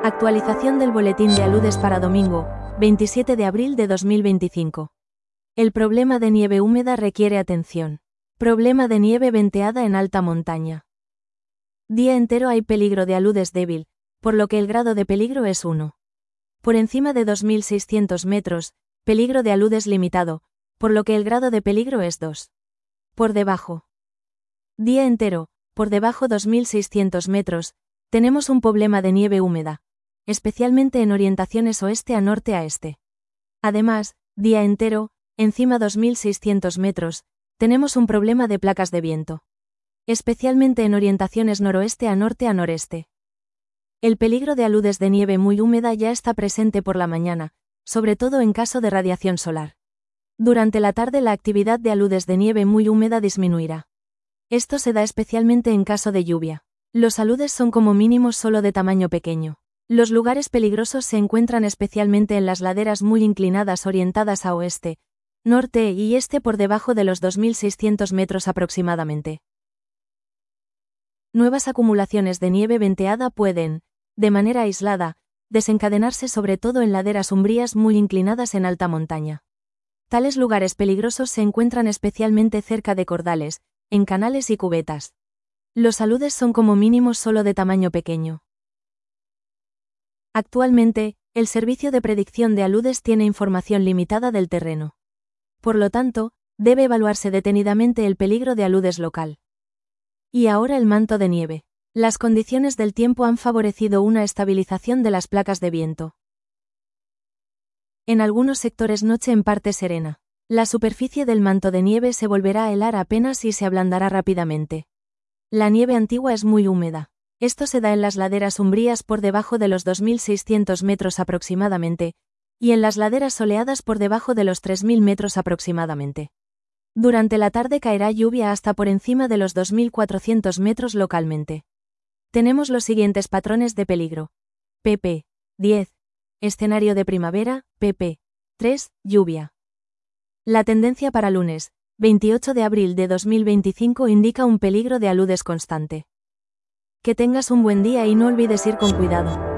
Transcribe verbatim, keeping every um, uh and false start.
Actualización del boletín de aludes para domingo, veintisiete de abril de dos mil veinticinco. El problema de nieve húmeda requiere atención. Problema de nieve venteada en alta montaña. Día entero hay peligro de aludes débil, por lo que el grado de peligro es uno. Por encima de dos mil seiscientos metros, peligro de aludes limitado, por lo que el grado de peligro es dos. Por debajo. Día entero, por debajo dos mil seiscientos metros, tenemos un problema de nieve húmeda, especialmente en orientaciones oeste a norte a este. Además, día entero, encima dos mil seiscientos metros, tenemos un problema de placas de viento, especialmente en orientaciones noroeste a norte a noreste. El peligro de aludes de nieve muy húmeda ya está presente por la mañana, sobre todo en caso de radiación solar. Durante la tarde la actividad de aludes de nieve muy húmeda disminuirá. Esto se da especialmente en caso de lluvia. Los aludes son como mínimo solo de tamaño pequeño. Los lugares peligrosos se encuentran especialmente en las laderas muy inclinadas orientadas a oeste, norte y este por debajo de los dos mil seiscientos metros aproximadamente. Nuevas acumulaciones de nieve venteada pueden, de manera aislada, desencadenarse sobre todo en laderas umbrías muy inclinadas en alta montaña. Tales lugares peligrosos se encuentran especialmente cerca de cordales, en canales y cubetas. Los aludes son como mínimo solo de tamaño pequeño. Actualmente, el Servicio de Predicción de Aludes tiene información limitada del terreno. Por lo tanto, debe evaluarse detenidamente el peligro de aludes local. Y ahora el manto de nieve. Las condiciones del tiempo han favorecido una estabilización de las placas de viento. En algunos sectores noche en parte serena. La superficie del manto de nieve se volverá a helar apenas y se ablandará rápidamente. La nieve antigua es muy húmeda. Esto se da en las laderas umbrías por debajo de los dos mil seiscientos metros aproximadamente, y en las laderas soleadas por debajo de los tres mil metros aproximadamente. Durante la tarde caerá lluvia hasta por encima de los dos mil cuatrocientos metros localmente. Tenemos los siguientes patrones de peligro. P P diez. Escenario de primavera, P P tres. Lluvia. La tendencia para lunes, veintiocho de abril de dos mil veinticinco indica un peligro de aludes constante. Que tengas un buen día y no olvides ir con cuidado.